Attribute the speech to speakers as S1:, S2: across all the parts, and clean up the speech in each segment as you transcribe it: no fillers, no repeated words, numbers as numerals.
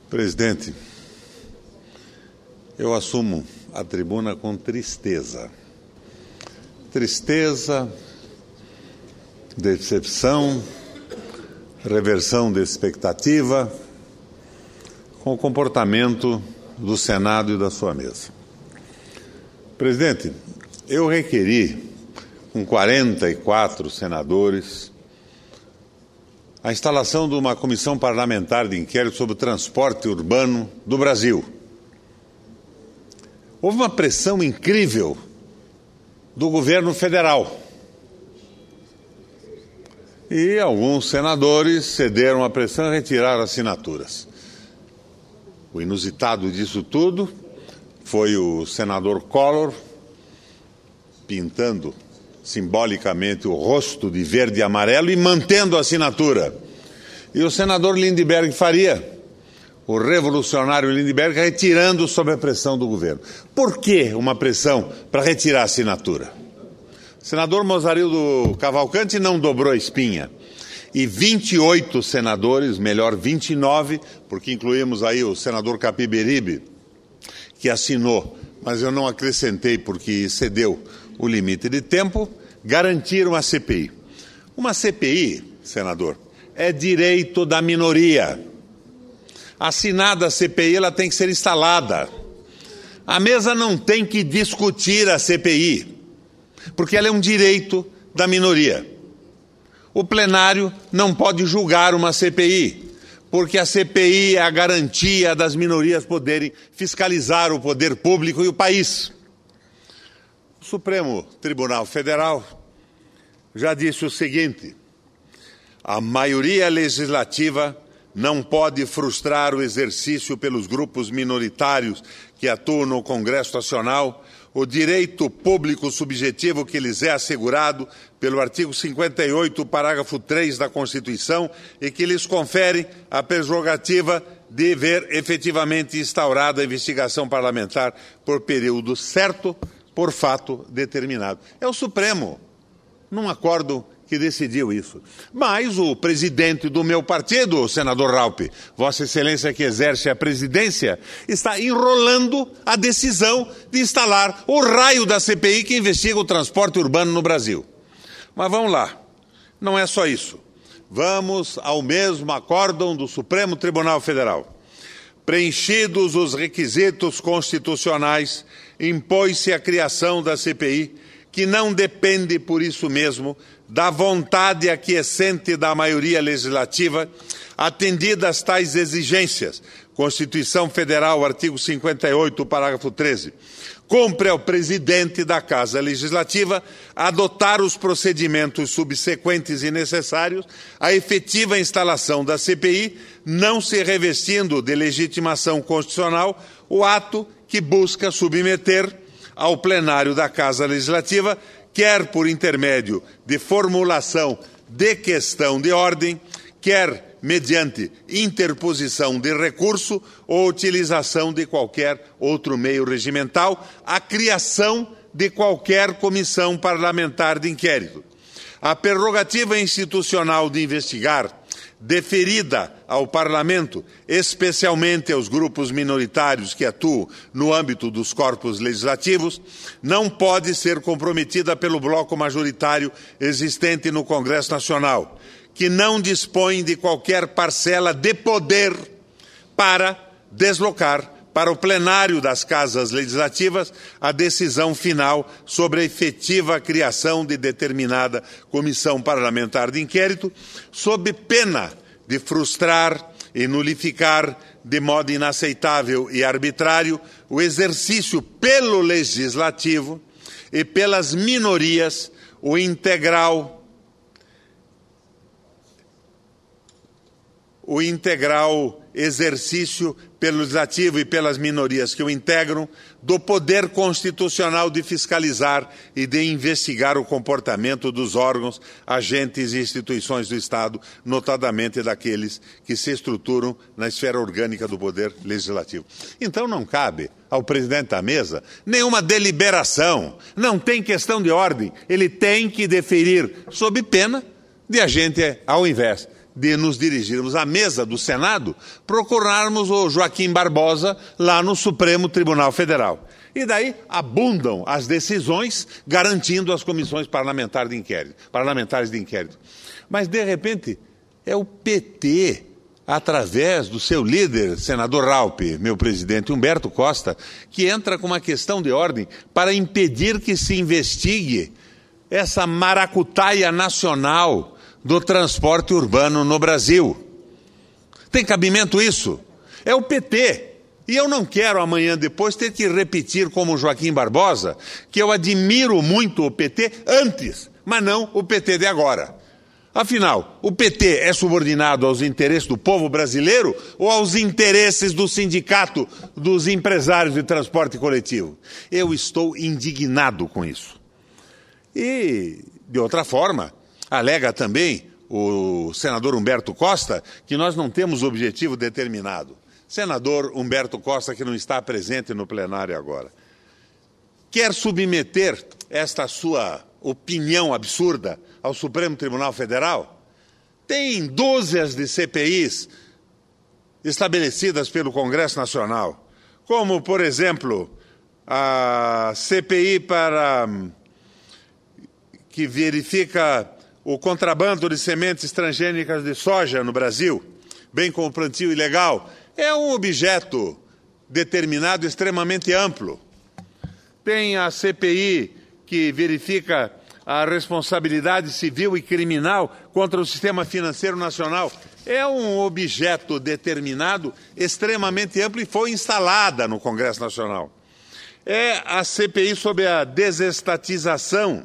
S1: Presidente, eu assumo a tribuna com tristeza. Tristeza, decepção, reversão de expectativa com o comportamento do Senado e da sua mesa. Presidente, eu requeri, com 44 senadores, a instalação de uma comissão parlamentar de inquérito sobre o transporte urbano do Brasil. Houve uma pressão incrível do governo federal. E alguns senadores cederam à pressão e retiraram assinaturas. O inusitado disso tudo foi o senador Collor pintando simbolicamente o rosto de verde e amarelo e mantendo a assinatura. E o senador Lindenberg Faria, o revolucionário Lindenberg, retirando sob a pressão do governo. Por que uma pressão para retirar a assinatura? O senador Mozarildo Cavalcante não dobrou a espinha. E 28 senadores, melhor 29, porque incluímos aí o senador Capiberibe, que assinou, mas eu não acrescentei porque excedeu o limite de tempo, garantiram a CPI. Uma CPI, senador, é direito da minoria. Assinada a CPI, ela tem que ser instalada. A mesa não tem que discutir a CPI, porque ela é um direito da minoria. O plenário não pode julgar uma CPI, porque a CPI é a garantia das minorias poderem fiscalizar o poder público e o país. O Supremo Tribunal Federal já disse o seguinte: a maioria legislativa não pode frustrar o exercício pelos grupos minoritários que atuam no Congresso Nacional o direito público subjetivo que lhes é assegurado pelo artigo 58, parágrafo 3 da Constituição e que lhes confere a prerrogativa de ver efetivamente instaurada a investigação parlamentar por período certo, por fato determinado. É o Supremo, num acordo que decidiu isso. Mas o presidente do meu partido, o senador Raupp, Vossa Excelência que exerce a presidência, está enrolando a decisão de instalar o raio da CPI que investiga o transporte urbano no Brasil. Mas vamos lá, não é só isso. Vamos ao mesmo acórdão do Supremo Tribunal Federal. Preenchidos os requisitos constitucionais, impôs-se a criação da CPI, que não depende, por isso mesmo, da vontade aquiescente da maioria legislativa, atendidas tais exigências. Constituição Federal, artigo 58, parágrafo 13. Cumpre ao presidente da Casa Legislativa adotar os procedimentos subsequentes e necessários à efetiva instalação da CPI, não se revestindo de legitimação constitucional o ato que busca submeter ao plenário da Casa Legislativa, quer por intermédio de formulação de questão de ordem, quer mediante interposição de recurso ou utilização de qualquer outro meio regimental, a criação de qualquer comissão parlamentar de inquérito. A prerrogativa institucional de investigar, deferida ao Parlamento, especialmente aos grupos minoritários que atuam no âmbito dos corpos legislativos, não pode ser comprometida pelo bloco majoritário existente no Congresso Nacional, que não dispõe de qualquer parcela de poder para deslocar para o plenário das casas legislativas a decisão final sobre a efetiva criação de determinada comissão parlamentar de inquérito, sob pena de frustrar e nulificar de modo inaceitável e arbitrário o exercício pelo legislativo e pelas minorias o integral exercício pelo legislativo e pelas minorias que o integram do poder constitucional de fiscalizar e de investigar o comportamento dos órgãos, agentes e instituições do Estado, notadamente daqueles que se estruturam na esfera orgânica do poder legislativo. Então não cabe ao presidente da mesa nenhuma deliberação, não tem questão de ordem, ele tem que deferir sob pena de a gente, ao invés de nos dirigirmos à mesa do Senado, procurarmos o Joaquim Barbosa lá no Supremo Tribunal Federal. E daí abundam as decisões garantindo as comissões parlamentares de inquérito. Mas, de repente, é o PT, através do seu líder, senador Raupp, meu presidente Humberto Costa, que entra com uma questão de ordem para impedir que se investigue essa maracutaia nacional do transporte urbano no Brasil. Tem cabimento isso? É o PT. E eu não quero amanhã depois ter que repetir como Joaquim Barbosa, que eu admiro muito o PT antes, mas não o PT de agora. Afinal, o PT é subordinado aos interesses do povo brasileiro ou aos interesses do sindicato dos empresários de transporte coletivo? Eu estou indignado com isso. E, de outra forma, alega também o senador Humberto Costa que nós não temos objetivo determinado. Senador Humberto Costa, que não está presente no plenário agora, quer submeter esta sua opinião absurda ao Supremo Tribunal Federal? Tem dúzias de CPIs estabelecidas pelo Congresso Nacional, como, por exemplo, a CPI que verifica o contrabando de sementes transgênicas de soja no Brasil, bem como o plantio ilegal. É um objeto determinado extremamente amplo. Tem a CPI que verifica a responsabilidade civil e criminal contra o sistema financeiro nacional. É um objeto determinado extremamente amplo e foi instalada no Congresso Nacional. É a CPI sobre a desestatização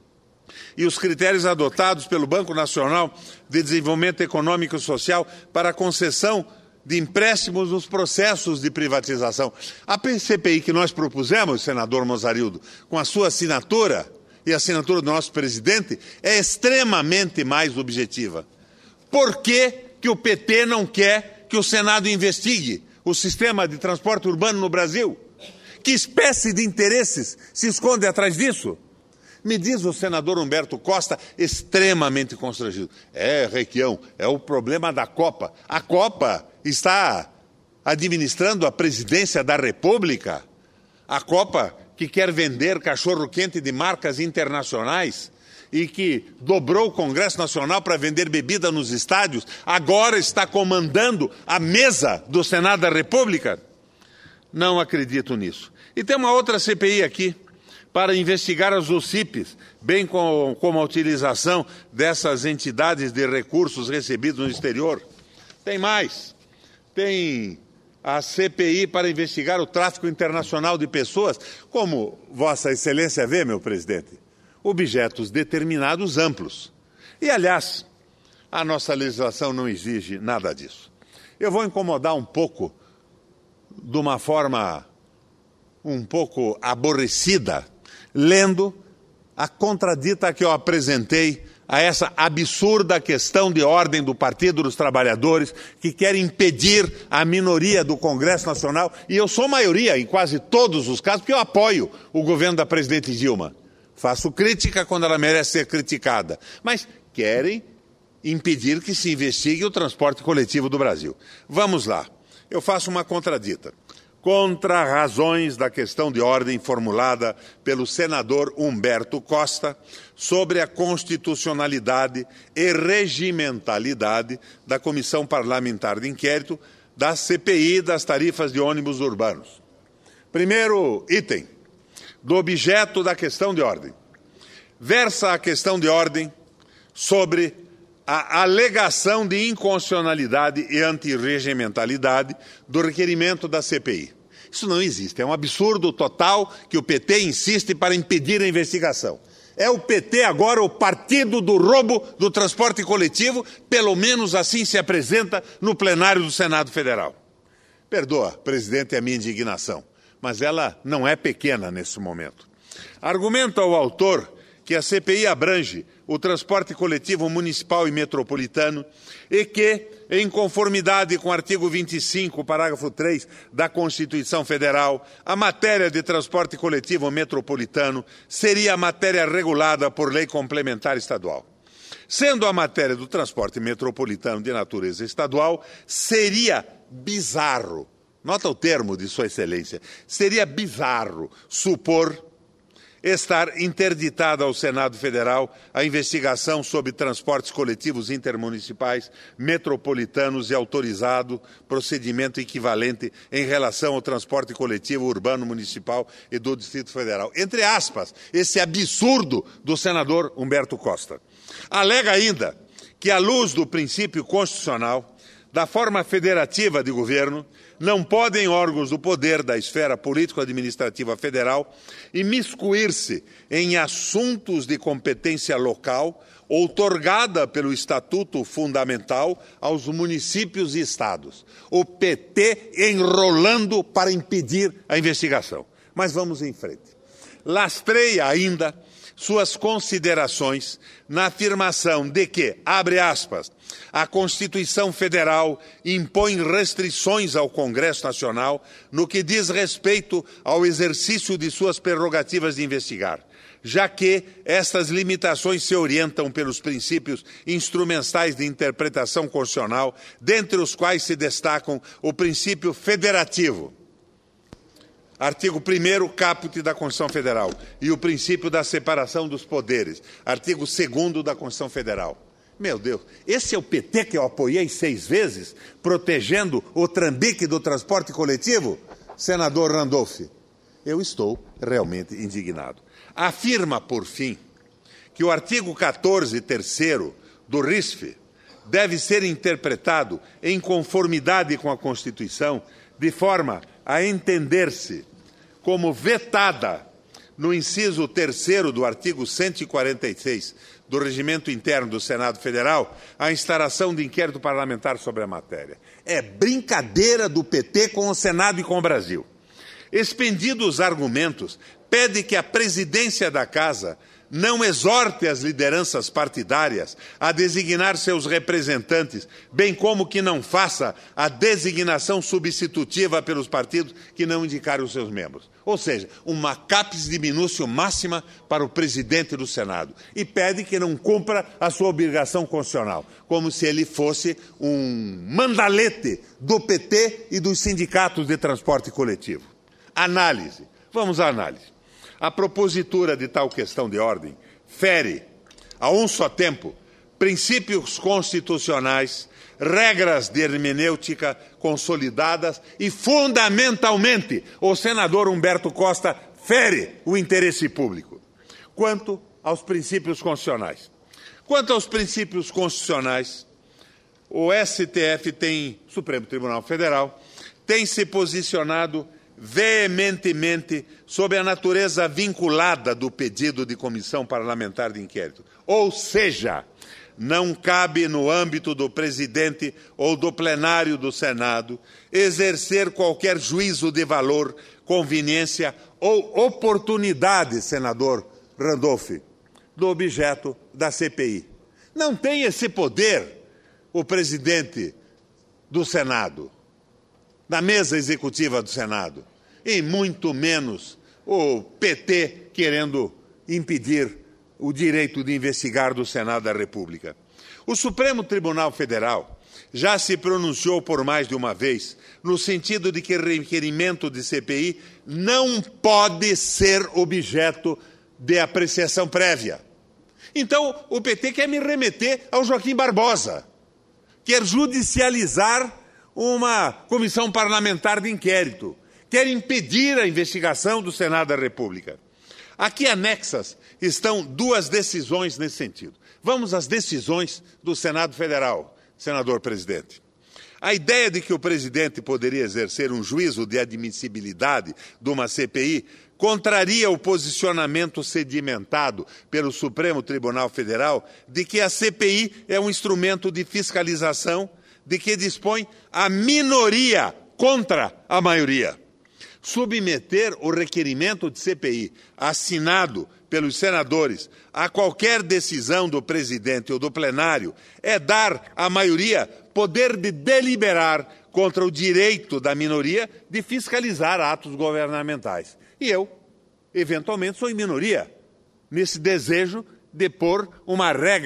S1: e os critérios adotados pelo Banco Nacional de Desenvolvimento Econômico e Social para a concessão de empréstimos nos processos de privatização. A CPI que nós propusemos, senador Mozarildo, com a sua assinatura e a assinatura do nosso presidente, é extremamente mais objetiva. Por que que o PT não quer que o Senado investigue o sistema de transporte urbano no Brasil? Que espécie de interesses se esconde atrás disso? Me diz o senador Humberto Costa, extremamente constrangido. Requião, é o problema da Copa. A Copa está administrando a presidência da República. A Copa que quer vender cachorro-quente de marcas internacionais e que dobrou o Congresso Nacional para vender bebida nos estádios, agora está comandando a mesa do Senado da República? Não acredito nisso. E tem uma outra CPI aqui, para investigar as UCIPs, bem como a utilização dessas entidades de recursos recebidos no exterior. Tem mais. Tem a CPI para investigar o tráfico internacional de pessoas, como Vossa Excelência vê, meu presidente, objetos determinados amplos. E, aliás, a nossa legislação não exige nada disso. Eu vou incomodar um pouco, de uma forma um pouco aborrecida, lendo a contradita que eu apresentei a essa absurda questão de ordem do Partido dos Trabalhadores, que quer impedir a minoria do Congresso Nacional, e eu sou maioria em quase todos os casos, porque eu apoio o governo da presidente Dilma. Faço crítica quando ela merece ser criticada, mas querem impedir que se investigue o transporte coletivo do Brasil. Vamos lá, eu faço uma contradita. Contra razões da questão de ordem formulada pelo senador Humberto Costa sobre a constitucionalidade e regimentalidade da Comissão Parlamentar de Inquérito da CPI das tarifas de ônibus urbanos. Primeiro item do objeto da questão de ordem. Versa a questão de ordem sobre a alegação de inconstitucionalidade e antirregimentalidade do requerimento da CPI. Isso não existe, é um absurdo total que o PT insiste para impedir a investigação. É o PT agora o partido do roubo do transporte coletivo, pelo menos assim se apresenta no plenário do Senado Federal. Perdoa, presidente, a minha indignação, mas ela não é pequena nesse momento. Argumenta o autor que a CPI abrange o transporte coletivo municipal e metropolitano e que, em conformidade com o artigo 25, parágrafo 3 da Constituição Federal, a matéria de transporte coletivo metropolitano seria a matéria regulada por lei complementar estadual. Sendo a matéria do transporte metropolitano de natureza estadual, seria bizarro, nota o termo de Sua Excelência, seria bizarro supor estar interditada ao Senado Federal a investigação sobre transportes coletivos intermunicipais, metropolitanos e autorizado procedimento equivalente em relação ao transporte coletivo urbano municipal e do Distrito Federal. Entre aspas, esse absurdo do senador Humberto Costa. Alega ainda que, à luz do princípio constitucional, da forma federativa de governo, não podem órgãos do poder da esfera político-administrativa federal imiscuir-se em assuntos de competência local outorgada pelo Estatuto Fundamental aos municípios e estados. O PT enrolando para impedir a investigação. Mas vamos em frente. Lastreia ainda suas considerações na afirmação de que, abre aspas, a Constituição Federal impõe restrições ao Congresso Nacional no que diz respeito ao exercício de suas prerrogativas de investigar, já que estas limitações se orientam pelos princípios instrumentais de interpretação constitucional, dentre os quais se destacam o princípio federativo, artigo 1º, caput da Constituição Federal, e o princípio da separação dos poderes, artigo 2º da Constituição Federal. Meu Deus, esse é o PT que eu apoiei 6 vezes, protegendo o trambique do transporte coletivo? Senador Randolph, eu estou realmente indignado. Afirma, por fim, que o artigo 14, 3º do RISF deve ser interpretado em conformidade com a Constituição, de forma a entender-se como vetada no inciso 3º do artigo 146 do Regimento Interno do Senado Federal a instalação de inquérito parlamentar sobre a matéria. É brincadeira do PT com o Senado e com o Brasil. Expendidos os argumentos, pede que a presidência da Casa não exorte as lideranças partidárias a designar seus representantes, bem como que não faça a designação substitutiva pelos partidos que não indicarem os seus membros. Ou seja, uma capes diminúcio máxima para o presidente do Senado. E pede que não cumpra a sua obrigação constitucional, como se ele fosse um mandalete do PT e dos sindicatos de transporte coletivo. Análise. Vamos à análise. A propositura de tal questão de ordem fere, a um só tempo, princípios constitucionais, regras de hermenêutica consolidadas e, fundamentalmente, o senador Humberto Costa fere o interesse público. Quanto aos princípios constitucionais. Quanto aos princípios constitucionais, o Supremo Tribunal Federal, tem se posicionado veementemente sobre a natureza vinculada do pedido de comissão parlamentar de inquérito. Ou seja, não cabe no âmbito do presidente ou do plenário do Senado exercer qualquer juízo de valor, conveniência ou oportunidade, senador Randolph, do objeto da CPI. Não tem esse poder o presidente do Senado, da mesa executiva do Senado, e muito menos o PT querendo impedir o direito de investigar do Senado da República. O Supremo Tribunal Federal já se pronunciou por mais de uma vez no sentido de que requerimento de CPI não pode ser objeto de apreciação prévia. Então, o PT quer me remeter ao Joaquim Barbosa, quer judicializar uma comissão parlamentar de inquérito, quer impedir a investigação do Senado da República. Aqui anexas estão 2 decisões nesse sentido. Vamos às decisões do Senado Federal, senador presidente. A ideia de que o presidente poderia exercer um juízo de admissibilidade de uma CPI contraria o posicionamento sedimentado pelo Supremo Tribunal Federal de que a CPI é um instrumento de fiscalização de que dispõe a minoria contra a maioria. Submeter o requerimento de CPI assinado pelos senadores a qualquer decisão do presidente ou do plenário é dar à maioria poder de deliberar contra o direito da minoria de fiscalizar atos governamentais. E eu, eventualmente, sou em minoria nesse desejo de pôr uma regra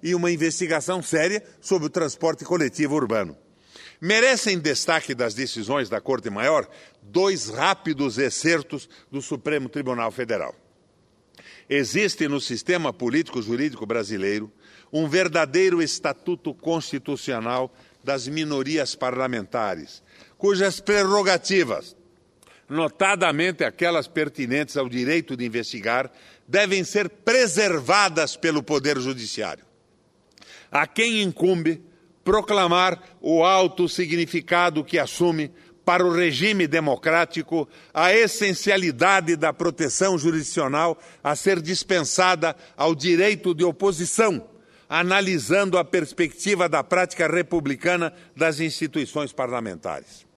S1: e uma investigação séria sobre o transporte coletivo urbano. Merecem destaque das decisões da Corte Maior 2 rápidos excertos do Supremo Tribunal Federal. Existe no sistema político-jurídico brasileiro um verdadeiro estatuto constitucional das minorias parlamentares, cujas prerrogativas, notadamente aquelas pertinentes ao direito de investigar, devem ser preservadas pelo Poder Judiciário. A quem incumbe proclamar o alto significado que assume para o regime democrático a essencialidade da proteção jurisdicional a ser dispensada ao direito de oposição, analisando a perspectiva da prática republicana das instituições parlamentares.